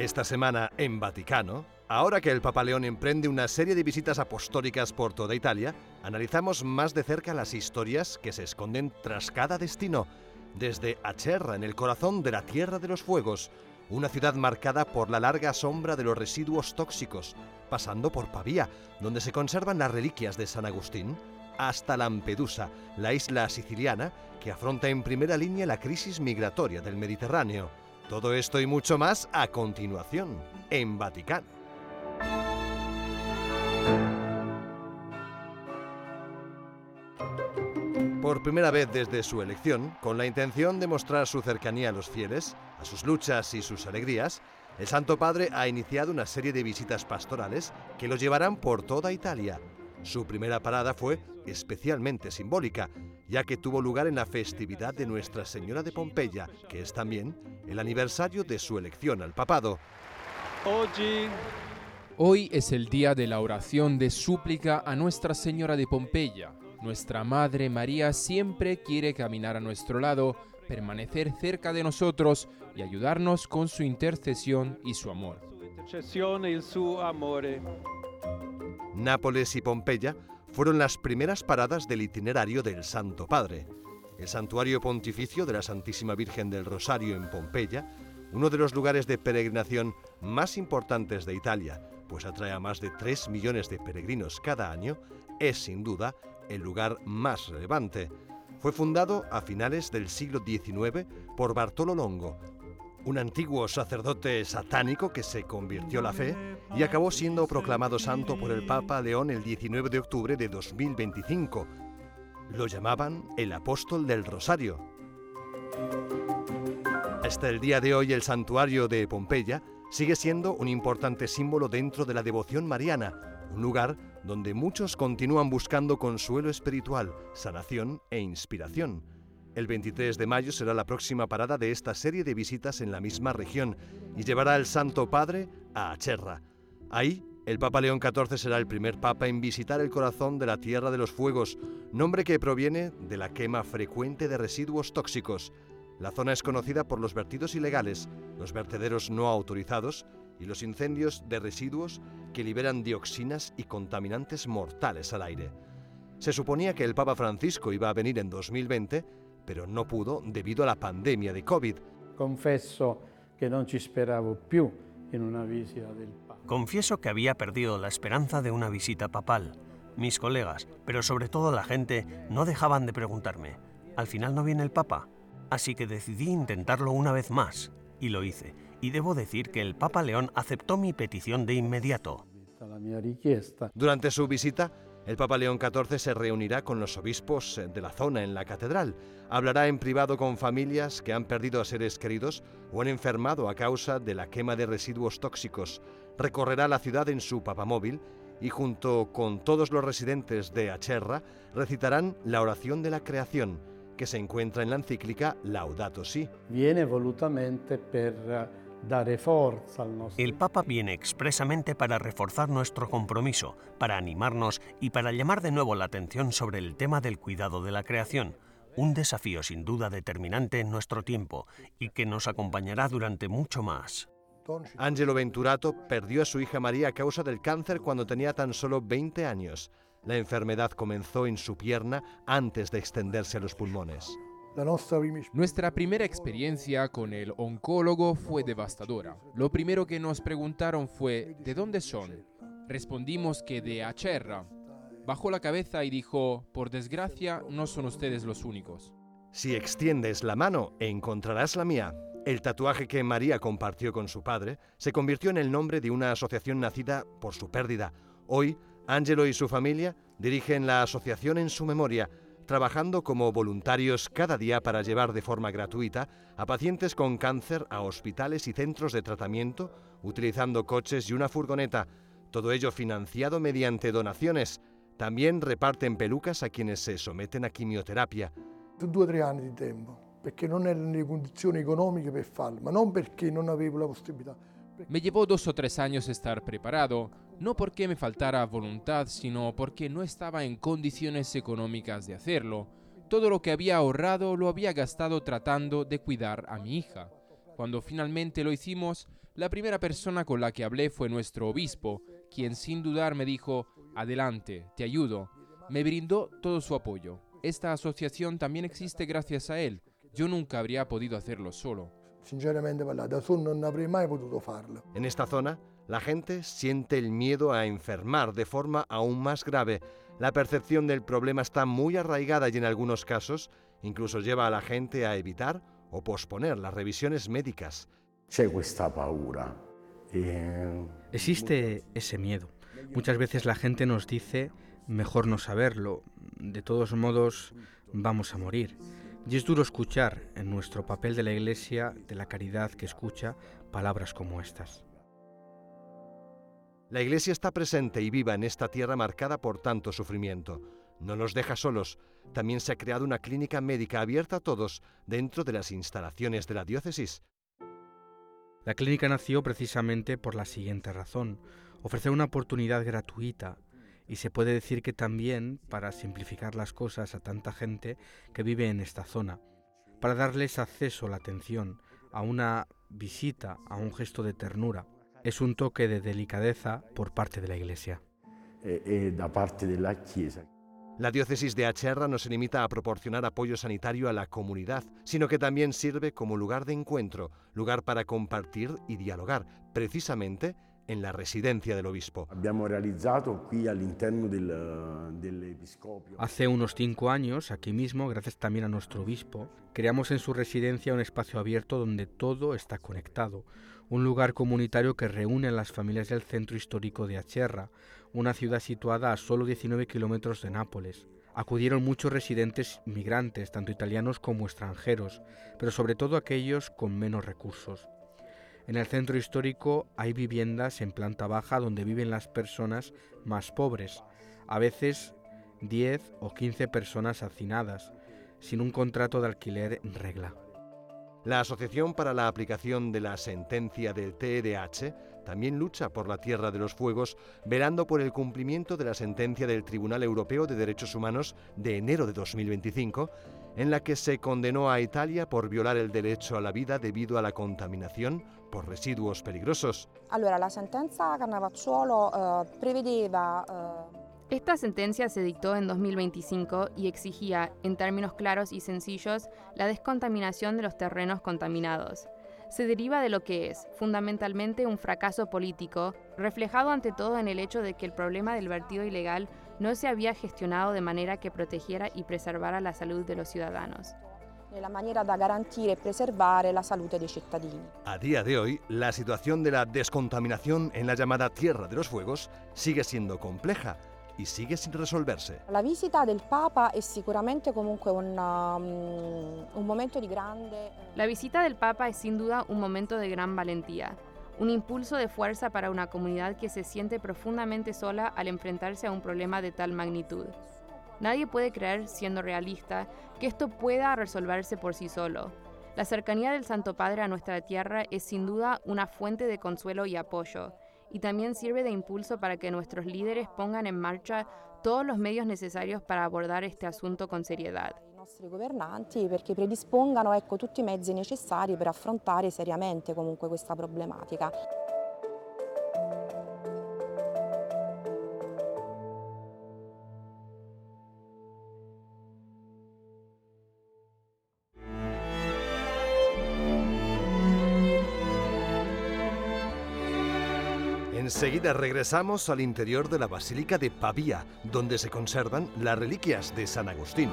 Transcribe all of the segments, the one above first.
Esta semana en Vaticano, ahora que el Papa León emprende una serie de visitas apostólicas por toda Italia, analizamos más de cerca las historias que se esconden tras cada destino, desde Acerra, en el corazón de la Tierra de los Fuegos, una ciudad marcada por la larga sombra de los residuos tóxicos, pasando por Pavía, donde se conservan las reliquias de San Agustín, hasta Lampedusa, la isla siciliana que afronta en primera línea la crisis migratoria del Mediterráneo. Todo esto y mucho más a continuación, en Vaticano. Por primera vez desde su elección, con la intención de mostrar su cercanía a los fieles, a sus luchas y sus alegrías, el Santo Padre ha iniciado una serie de visitas pastorales que lo llevarán por toda Italia. Su primera parada fue especialmente simbólica, ya que tuvo lugar en la festividad de Nuestra Señora de Pompeya, que es también el aniversario de su elección al papado. Hoy es el día de la oración de súplica a Nuestra Señora de Pompeya. Nuestra Madre María siempre quiere caminar a nuestro lado, permanecer cerca de nosotros y ayudarnos con su intercesión y su amor. Nápoles y Pompeya fueron las primeras paradas del itinerario del Santo Padre. El santuario pontificio de la Santísima Virgen del Rosario en Pompeya, uno de los lugares de peregrinación más importantes de Italia, pues atrae a más de 3 millones de peregrinos cada año, es sin duda el lugar más relevante. Fue fundado a finales del siglo XIX por Bartolo Longo, un antiguo sacerdote satánico que se convirtió a la fe y acabó siendo proclamado santo por el Papa León el 19 de octubre de 2025. Lo llamaban el Apóstol del Rosario. Hasta el día de hoy el santuario de Pompeya sigue siendo un importante símbolo dentro de la devoción mariana, un lugar donde muchos continúan buscando consuelo espiritual, sanación e inspiración. El 23 de mayo será la próxima parada de esta serie de visitas en la misma región y llevará al Santo Padre a Acerra. Ahí, el Papa León XIV será el primer papa en visitar el corazón de la Tierra de los Fuegos, nombre que proviene de la quema frecuente de residuos tóxicos. La zona es conocida por los vertidos ilegales, los vertederos no autorizados y los incendios de residuos que liberan dioxinas y contaminantes mortales al aire. Se suponía que el Papa Francisco iba a venir en 2020, pero no pudo debido a la pandemia de COVID. Confieso que no ci speravo più en una visita del Papa. Confieso que había perdido la esperanza de una visita papal. Mis colegas, pero sobre todo la gente, no dejaban de preguntarme, ¿al final no viene el Papa? Así que decidí intentarlo una vez más, y lo hice. Y debo decir que el Papa León aceptó mi petición de inmediato. Durante su visita, el Papa León XIV se reunirá con los obispos de la zona en la catedral. Hablará en privado con familias que han perdido a seres queridos o han enfermado a causa de la quema de residuos tóxicos. Recorrerá la ciudad en su papamóvil y junto con todos los residentes de Acerra recitarán la oración de la creación, que se encuentra en la encíclica Laudato Si. Viene volutamente per dare forza al nostro... El Papa viene expresamente para reforzar nuestro compromiso, para animarnos y para llamar de nuevo la atención sobre el tema del cuidado de la creación, un desafío sin duda determinante en nuestro tiempo y que nos acompañará durante mucho más. Angelo Venturato perdió a su hija María a causa del cáncer cuando tenía tan solo 20 años. La enfermedad comenzó en su pierna antes de extenderse a los pulmones. Nuestra primera experiencia con el oncólogo fue devastadora. Lo primero que nos preguntaron fue, ¿de dónde son? Respondimos que de Acerra. Bajó la cabeza y dijo, por desgracia, no son ustedes los únicos. Si extiendes la mano, encontrarás la mía. El tatuaje que María compartió con su padre se convirtió en el nombre de una asociación nacida por su pérdida. Hoy, Angelo y su familia dirigen la asociación en su memoria, trabajando como voluntarios cada día para llevar de forma gratuita a pacientes con cáncer a hospitales y centros de tratamiento, utilizando coches y una furgoneta, todo ello financiado mediante donaciones. También reparten pelucas a quienes se someten a quimioterapia. 2 o 3 anni di tempo, perché non ero nelle condizioni economiche per farlo, ma non perché non avevo la possibilità. Me llevó 2 o 3 años estar preparado, no porque me faltara voluntad, sino porque no estaba en condiciones económicas de hacerlo. Todo lo que había ahorrado lo había gastado tratando de cuidar a mi hija. Cuando finalmente lo hicimos, La primera persona con la que hablé fue nuestro obispo, quien sin dudar me dijo, adelante, te ayudo. Me brindó todo su apoyo. Esta asociación también existe gracias a él. Yo nunca habría podido hacerlo solo. Sinceramente parlando, da solo non avrei mai potuto farlo. En esta zona, la gente siente el miedo a enfermar de forma aún más grave. La percepción del problema está muy arraigada y en algunos casos incluso lleva a la gente a evitar o posponer las revisiones médicas. C'è questa paura. Existe ese miedo. Muchas veces la gente nos dice, mejor no saberlo, de todos modos vamos a morir. Y es duro escuchar en nuestro papel de la Iglesia, de la caridad que escucha, palabras como estas. La Iglesia está presente y viva en esta tierra marcada por tanto sufrimiento. No nos deja solos. También se ha creado una clínica médica abierta a todos dentro de las instalaciones de la diócesis. La clínica nació precisamente por la siguiente razón: ofrecer una oportunidad gratuita, y se puede decir que también para simplificar las cosas a tanta gente que vive en esta zona, para darles acceso a la atención, a una visita, a un gesto de ternura. Es un toque de delicadeza por parte de la Iglesia. Da parte della Chiesa. La diócesis de Acerra no se limita a proporcionar apoyo sanitario a la comunidad, sino que también sirve como lugar de encuentro, lugar para compartir y dialogar, precisamente en la residencia del obispo. Abbiamo realizzato qui all'interno dell'episcopio. Hace unos 5 años, aquí mismo, gracias también a nuestro obispo, creamos en su residencia un espacio abierto donde todo está conectado, un lugar comunitario que reúne a las familias del centro histórico de Acerra, una ciudad situada a solo 19 kilómetros de Nápoles. Acudieron muchos residentes migrantes, tanto italianos como extranjeros, pero sobre todo aquellos con menos recursos. En el centro histórico hay viviendas en planta baja donde viven las personas más pobres, a veces 10 o 15 personas hacinadas, sin un contrato de alquiler en regla. La Asociación para la Aplicación de la Sentencia del TEDH también lucha por la Tierra de los Fuegos, velando por el cumplimiento de la sentencia del Tribunal Europeo de Derechos Humanos de enero de 2025, en la que se condenó a Italia por violar el derecho a la vida debido a la contaminación por residuos peligrosos. Allora, la sentenza Cannavacciuolo prevedeva... Esta sentencia se dictó en 2025 y exigía, en términos claros y sencillos, la descontaminación de los terrenos contaminados. Se deriva de lo que es, fundamentalmente, un fracaso político, reflejado ante todo en el hecho de que el problema del vertido ilegal no se había gestionado de manera que protegiera y preservara la salud de los ciudadanos. Nella maniera da garantire e preservare la salute dei cittadini. A día de hoy, la situación de la descontaminación en la llamada Tierra de los Fuegos sigue siendo compleja y sigue sin resolverse. La visita del Papa è sicuramente comunque un momento di grande... La visita del Papa es sin duda un momento de gran valentía, un impulso de fuerza para una comunidad que se siente profundamente sola al enfrentarse a un problema de tal magnitud. Nadie puede creer, siendo realista, que esto pueda resolverse por sí solo. La cercanía del Santo Padre a nuestra tierra es sin duda una fuente de consuelo y apoyo, y también sirve de impulso para que nuestros líderes pongan en marcha todos los medios necesarios para abordar este asunto con seriedad. I nostri governanti perché predispongano tutti i mezzi necessari per affrontare seriamente comunque questa problematica. Enseguida regresamos al interior de la Basílica de Pavía, donde se conservan las reliquias de San Agustín.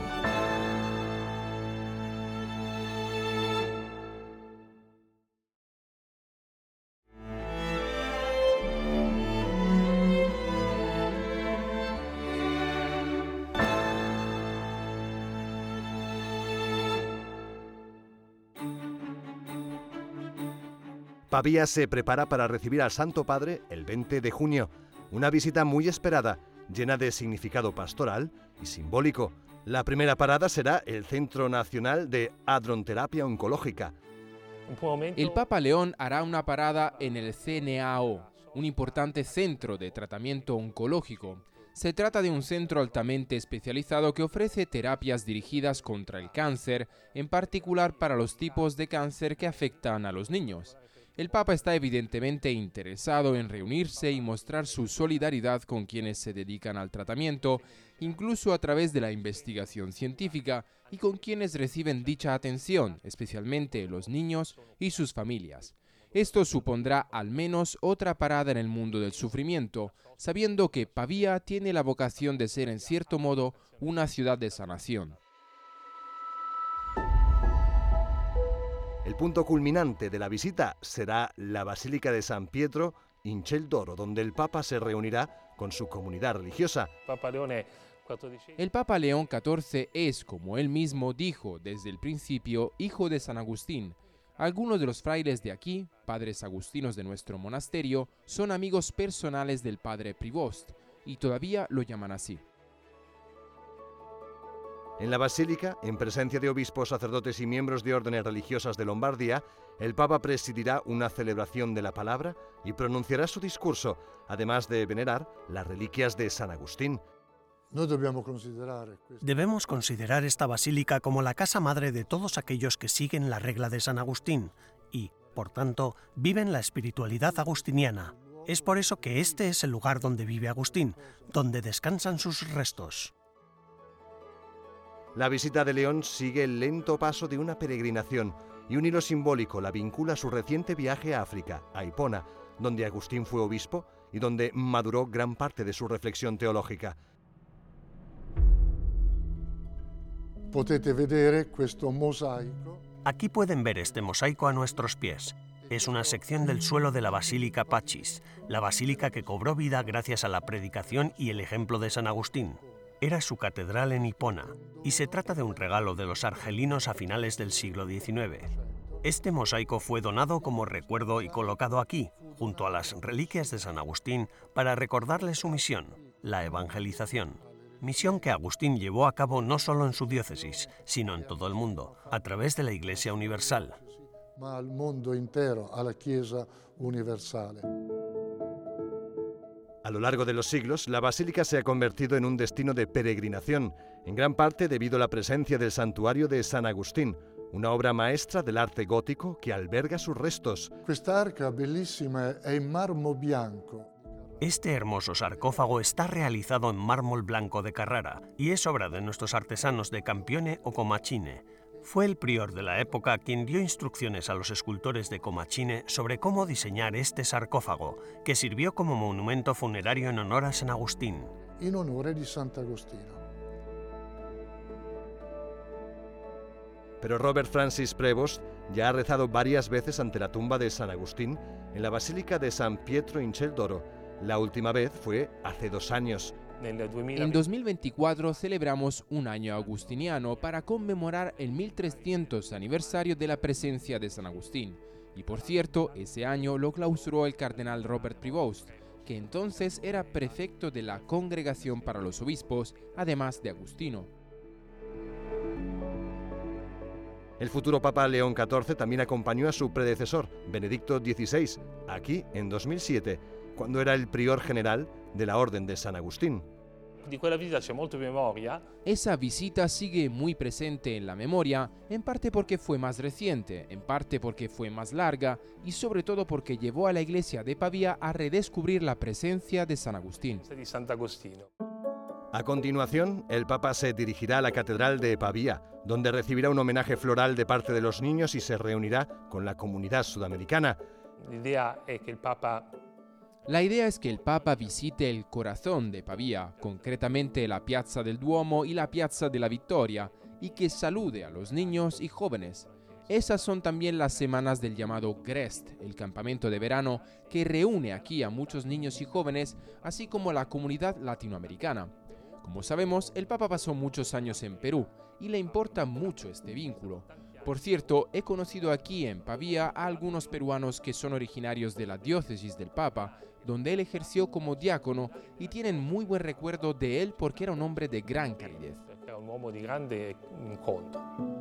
Pavía se prepara para recibir al Santo Padre el 20 de junio, una visita muy esperada, llena de significado pastoral y simbólico. La primera parada será el Centro Nacional de Hadronterapia Oncológica. El Papa León hará una parada en el CNAO, un importante centro de tratamiento oncológico. Se trata de un centro altamente especializado que ofrece terapias dirigidas contra el cáncer, en particular para los tipos de cáncer que afectan a los niños. El Papa está evidentemente interesado en reunirse y mostrar su solidaridad con quienes se dedican al tratamiento, incluso a través de la investigación científica, y con quienes reciben dicha atención, especialmente los niños y sus familias. Esto supondrá al menos otra parada en el mundo del sufrimiento, sabiendo que Pavía tiene la vocación de ser en cierto modo una ciudad de sanación. El punto culminante de la visita será la Basílica de San Pietro in Ciel d'Oro, donde el Papa se reunirá con su comunidad religiosa. El Papa León XIV es, como él mismo dijo desde el principio, hijo de San Agustín. Algunos de los frailes de aquí, padres agustinos de nuestro monasterio, son amigos personales del padre Privost, y todavía lo llaman así. En la Basílica, en presencia de obispos, sacerdotes y miembros de órdenes religiosas de Lombardía, el Papa presidirá una celebración de la palabra y pronunciará su discurso, además de venerar las reliquias de San Agustín. Debemos considerar esta basílica como la casa madre de todos aquellos que siguen la regla de San Agustín y, por tanto, viven la espiritualidad agustiniana. Es por eso que este es el lugar donde vive Agustín, donde descansan sus restos. La visita de León sigue el lento paso de una peregrinación y un hilo simbólico la vincula a su reciente viaje a África, a Hipona, donde Agustín fue obispo y donde maduró gran parte de su reflexión teológica. Aquí pueden ver este mosaico a nuestros pies. Es una sección del suelo de la Basílica Pacis, la basílica que cobró vida gracias a la predicación y el ejemplo de San Agustín. Era su catedral en Hipona, y se trata de un regalo de los argelinos a finales del siglo XIX. Este mosaico fue donado como recuerdo y colocado aquí, junto a las reliquias de San Agustín, para recordarle su misión, la evangelización. Misión que Agustín llevó a cabo no solo en su diócesis, sino en todo el mundo, a través de la Iglesia Universal. Al mundo entero, a la Chiesa universale. A lo largo de los siglos, la basílica se ha convertido en un destino de peregrinación, en gran parte debido a la presencia del santuario de San Agustín, una obra maestra del arte gótico que alberga sus restos. Questa arca bellissima è in marmo bianco. Este hermoso sarcófago está realizado en mármol blanco de Carrara y es obra de nuestros artesanos de Campione o Comacchine. Fue el prior de la época quien dio instrucciones a los escultores de Comacchine sobre cómo diseñar este sarcófago, que sirvió como monumento funerario en honor a San Agustín. En honor de Sant'Agostino. Pero Robert Francis Prevost ya ha rezado varias veces ante la tumba de San Agustín en la Basílica de San Pietro in Ciel d'Oro. La última vez fue hace 2 años. En 2024 celebramos un año agustiniano para conmemorar el 1300 aniversario de la presencia de San Agustín. Y por cierto, ese año lo clausuró el cardenal Robert Prevost, que entonces era prefecto de la Congregación para los Obispos, además de agustino. El futuro Papa León XIV también acompañó a su predecesor, Benedicto XVI, aquí en 2007, cuando era el prior general de la Orden de San Agustín. Esa visita sigue muy presente en la memoria, en parte porque fue más reciente, en parte porque fue más larga y sobre todo porque llevó a la iglesia de Pavía a redescubrir la presencia de San Agustín. A continuación, el Papa se dirigirá a la Catedral de Pavía, donde recibirá un homenaje floral de parte de los niños y se reunirá con la comunidad sudamericana. La idea es que el Papa visite el corazón de Pavía, concretamente la Piazza del Duomo y la Piazza de la Vittoria, y que salude a los niños y jóvenes. Esas son también las semanas del llamado Grest, el campamento de verano que reúne aquí a muchos niños y jóvenes, así como a la comunidad latinoamericana. Como sabemos, el Papa pasó muchos años en Perú y le importa mucho este vínculo. Por cierto, he conocido aquí en Pavía a algunos peruanos que son originarios de la diócesis del Papa, donde él ejerció como diácono y tienen muy buen recuerdo de él porque era un hombre de gran calidez. Era un uomo di grande incontro.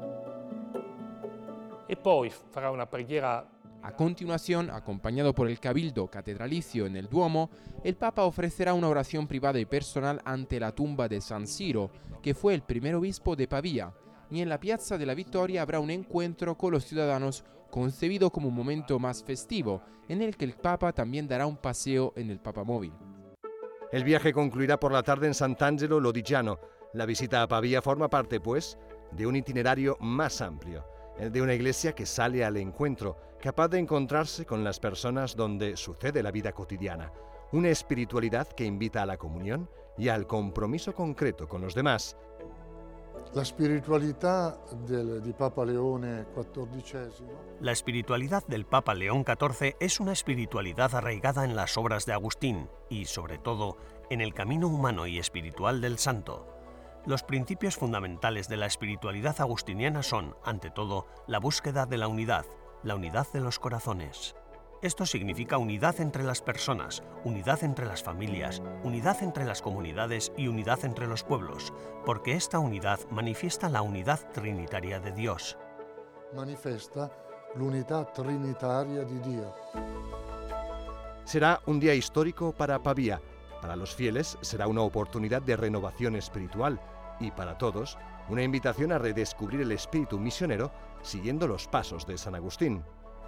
E poi farà una preghiera. A continuación, acompañado por el cabildo catedralicio en el Duomo, el Papa ofrecerá una oración privada y personal ante la tumba de San Ciro, que fue el primer obispo de Pavía, y en la Piazza de la Vittoria habrá un encuentro con los ciudadanos concebido como un momento más festivo, en el que el Papa también dará un paseo en el Papamóvil. El viaje concluirá por la tarde en Sant'Angelo Lodigiano. La visita a Pavía forma parte, pues, de un itinerario más amplio, el de una iglesia que sale al encuentro, capaz de encontrarse con las personas donde sucede la vida cotidiana, una espiritualidad que invita a la comunión y al compromiso concreto con los demás. La espiritualidad di Papa Leone XIV. La espiritualidad del Papa León XIV es una espiritualidad arraigada en las obras de Agustín y, sobre todo, en el camino humano y espiritual del santo. Los principios fundamentales de la espiritualidad agustiniana son, ante todo, la búsqueda de la unidad de los corazones. Esto significa unidad entre las personas, unidad entre las familias, unidad entre las comunidades y unidad entre los pueblos, porque esta unidad manifiesta la unidad trinitaria de Dios. Manifiesta l'unità trinitaria di Dio. Será un día histórico para Pavía. Para los fieles será una oportunidad de renovación espiritual y para todos una invitación a redescubrir el espíritu misionero siguiendo los pasos de San Agustín.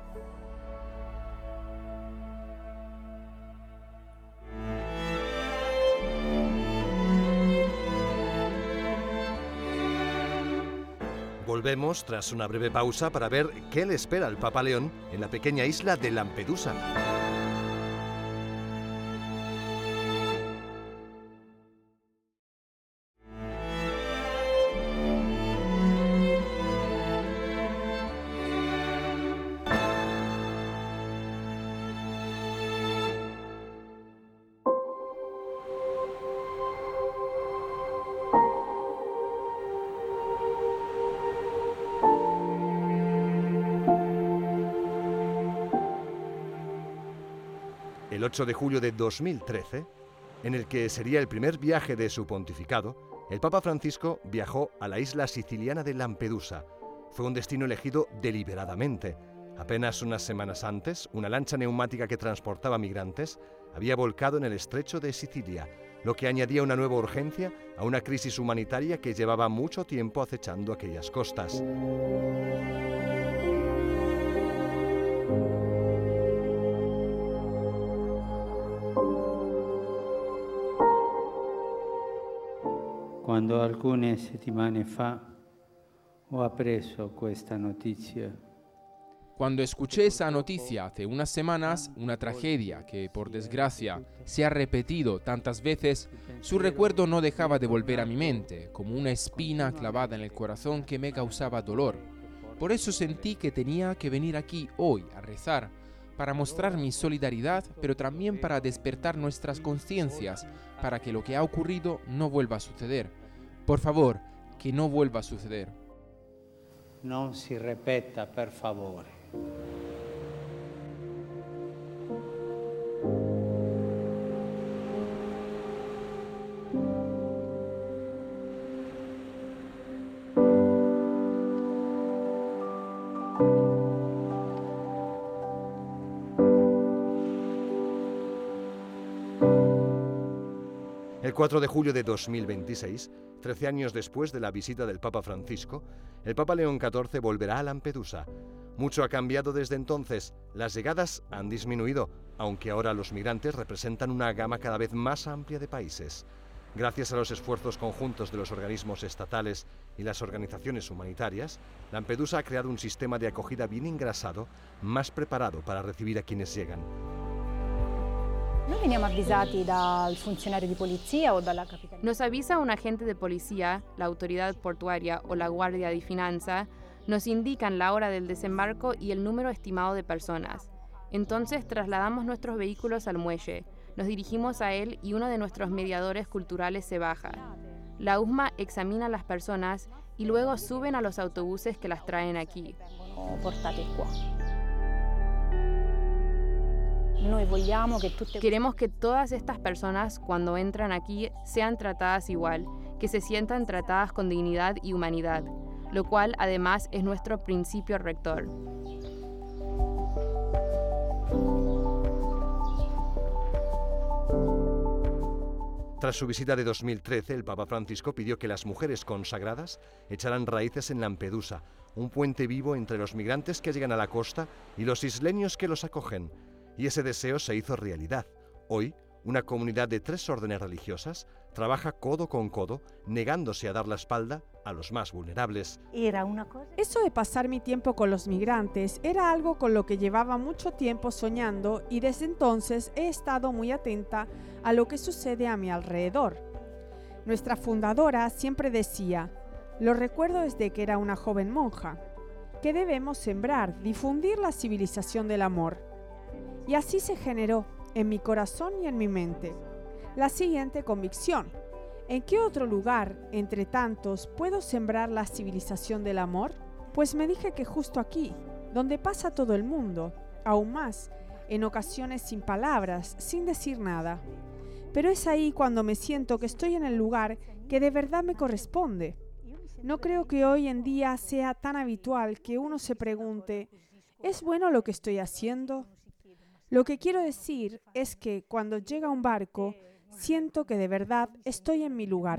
Volvemos tras una breve pausa para ver qué le espera al Papa León en la pequeña isla de Lampedusa. El 8 de julio de 2013, en el que sería el primer viaje de su pontificado, el Papa Francisco viajó a la isla siciliana de Lampedusa. Fue un destino elegido deliberadamente. Apenas unas semanas antes, una lancha neumática que transportaba migrantes había volcado en el estrecho de Sicilia, lo que añadía una nueva urgencia a una crisis humanitaria que llevaba mucho tiempo acechando aquellas costas. Quando alcune settimane fa ho appreso questa notizia. Cuando escuché esa noticia hace unas semanas, una tragedia que, por desgracia, se ha repetido tantas veces, su recuerdo no dejaba de volver a mi mente, como una espina clavada en el corazón que me causaba dolor. Por eso sentí que tenía que venir aquí hoy a rezar, para mostrar mi solidaridad, pero también para despertar nuestras conciencias, para que lo que ha ocurrido no vuelva a suceder. Por favor, que no vuelva a suceder. Non si ripeta, per favore. El 4 de julio de 2026, 13 años después de la visita del Papa Francisco, el Papa León XIV volverá a Lampedusa. Mucho ha cambiado desde entonces. Las llegadas han disminuido, aunque ahora los migrantes representan una gama cada vez más amplia de países. Gracias a los esfuerzos conjuntos de los organismos estatales y las organizaciones humanitarias, Lampedusa ha creado un sistema de acogida bien engrasado, más preparado para recibir a quienes llegan. Noi veniamo avvisati dal funzionario di polizia o dalla capitania. Nos avisa un agente de policía, la autoridad portuaria o la guardia de finanza, nos indican la hora del desembarco y el número estimado de personas. Entonces trasladamos nuestros vehículos al muelle, nos dirigimos a él y uno de nuestros mediadores culturales se baja. La USMA examina a las personas y luego suben a los autobuses que las traen aquí. Portate qua. Queremos que todas estas personas, cuando entran aquí, sean tratadas igual, que se sientan tratadas con dignidad y humanidad, lo cual además es nuestro principio rector. Tras su visita de 2013, el Papa Francisco pidió que las mujeres consagradas echaran raíces en Lampedusa, un puente vivo entre los migrantes que llegan a la costa y los isleños que los acogen. Y ese deseo se hizo realidad. Hoy, una comunidad de 3 órdenes religiosas trabaja codo con codo, negándose a dar la espalda a los más vulnerables. Eso de pasar mi tiempo con los migrantes era algo con lo que llevaba mucho tiempo soñando y desde entonces he estado muy atenta a lo que sucede a mi alrededor. Nuestra fundadora siempre decía, lo recuerdo desde que era una joven monja, que debemos sembrar, difundir la civilización del amor. Y así se generó en mi corazón y en mi mente la siguiente convicción: ¿en qué otro lugar, entre tantos, puedo sembrar la civilización del amor? Pues me dije que justo aquí, donde pasa todo el mundo, aún más, en ocasiones sin palabras, sin decir nada. Pero es ahí cuando me siento que estoy en el lugar que de verdad me corresponde. No creo que hoy en día sea tan habitual que uno se pregunte, ¿es bueno lo que estoy haciendo? Lo que quiero decir es que cuando llega un barco, siento que de verdad estoy en mi lugar.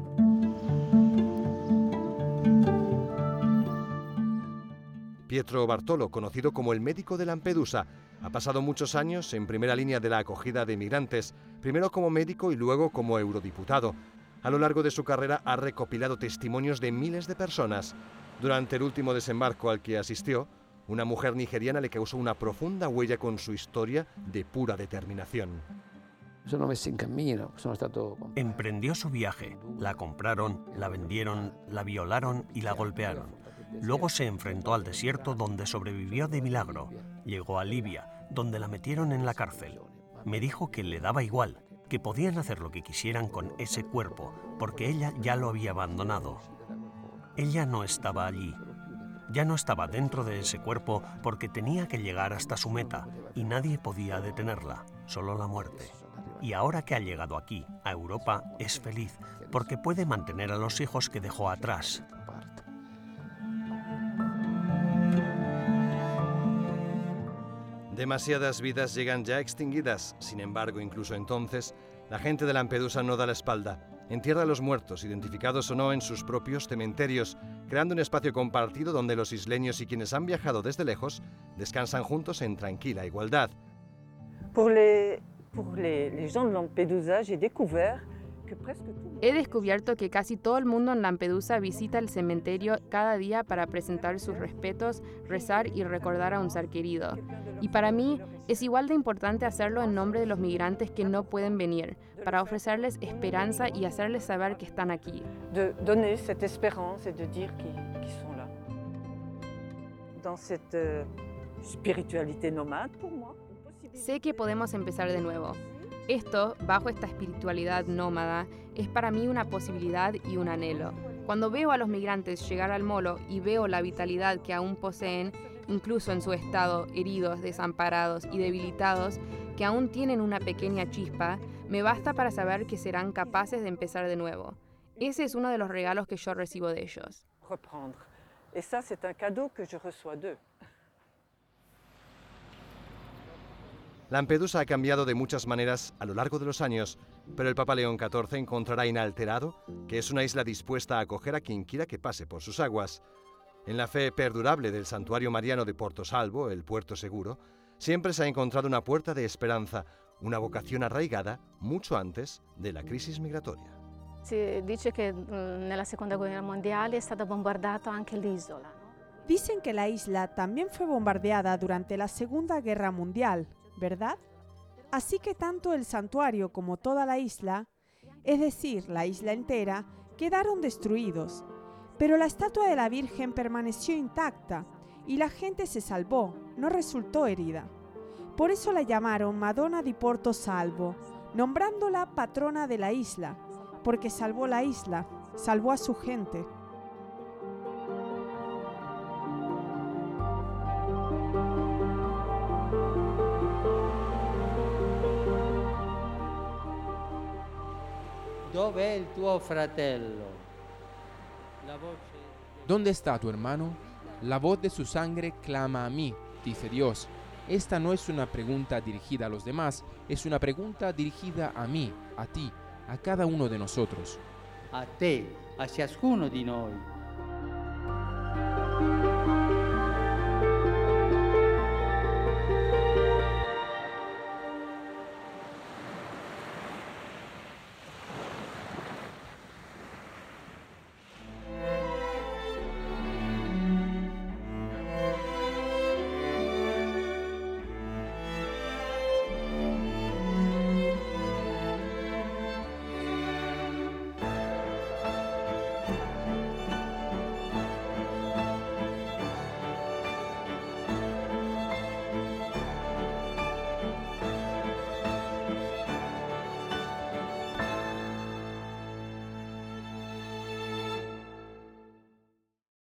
Pietro Bartolo, conocido como el médico de Lampedusa, ha pasado muchos años en primera línea de la acogida de migrantes, primero como médico y luego como eurodiputado. A lo largo de su carrera ha recopilado testimonios de miles de personas. Durante el último desembarco al que asistió, una mujer nigeriana le causó una profunda huella con su historia de pura determinación. Emprendió su viaje, la compraron, la vendieron, la violaron y la golpearon. Luego se enfrentó al desierto, donde sobrevivió de milagro. Llegó a Libia, donde la metieron en la cárcel. Me dijo que le daba igual, que podían hacer lo que quisieran con ese cuerpo, porque ella ya lo había abandonado. Ella no estaba allí. Ya no estaba dentro de ese cuerpo porque tenía que llegar hasta su meta y nadie podía detenerla, solo la muerte. Y ahora que ha llegado aquí, a Europa, es feliz porque puede mantener a los hijos que dejó atrás. Demasiadas vidas llegan ya extinguidas. Sin embargo, incluso entonces, la gente de Lampedusa no da la espalda. Entierra a los muertos, identificados o no, en sus propios cementerios, creando un espacio compartido donde los isleños y quienes han viajado desde lejos descansan juntos en tranquila igualdad. He descubierto que casi todo el mundo en Lampedusa visita el cementerio cada día para presentar sus respetos, rezar y recordar a un ser querido. Y para mí es igual de importante hacerlo en nombre de los migrantes que no pueden venir, para ofrecerles esperanza y hacerles saber que están aquí. De donner cette espérance et de dire qu'ils sont là. Dans cette spiritualité nomade, pour moi. Sé que podemos empezar de nuevo. Esto, bajo esta espiritualidad nómada, es para mí una posibilidad y un anhelo. Cuando veo a los migrantes llegar al molo y veo la vitalidad que aún poseen, incluso en su estado, heridos, desamparados y debilitados, que aún tienen una pequeña chispa, me basta para saber que serán capaces de empezar de nuevo. Ese es uno de los regalos que yo recibo de ellos. Reprendre. Et ça, c'est un cadeau que je reçois d'eux. Lampedusa ha cambiado de muchas maneras a lo largo de los años, pero el Papa León XIV encontrará inalterado que es una isla dispuesta a acoger a quien quiera que pase por sus aguas. En la fe perdurable del santuario mariano de Porto Salvo, el puerto seguro, siempre se ha encontrado una puerta de esperanza, una vocación arraigada mucho antes de la crisis migratoria. Si dice que en la Segunda Guerra Mundial è stata bombardata anche l'isola. Dicen que la isla también fue bombardeada durante la Segunda Guerra Mundial, ¿verdad? Así que tanto el santuario como toda la isla, es decir, la isla entera, quedaron destruidos. Pero la estatua de la Virgen permaneció intacta y la gente se salvó, no resultó herida. Por eso la llamaron Madonna di Porto Salvo, nombrándola patrona de la isla, porque salvó la isla, salvó a su gente. Dov'è il tuo fratello? ¿Dónde está tu hermano? La voz de su sangre clama a mí, dice Dios. Esta no es una pregunta dirigida a los demás, es una pregunta dirigida a mí, a ti, a cada uno de nosotros. A te, a ciascuno di noi.